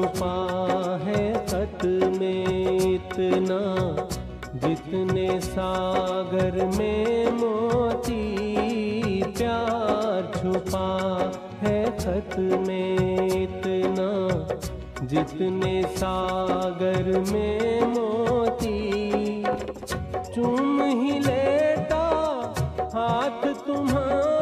छुपा है खत में इतना, जितने सागर में मोती। प्यार छुपा है खत में इतना, जितने सागर में मोती। चूम ही लेता हाथ तुम्हारा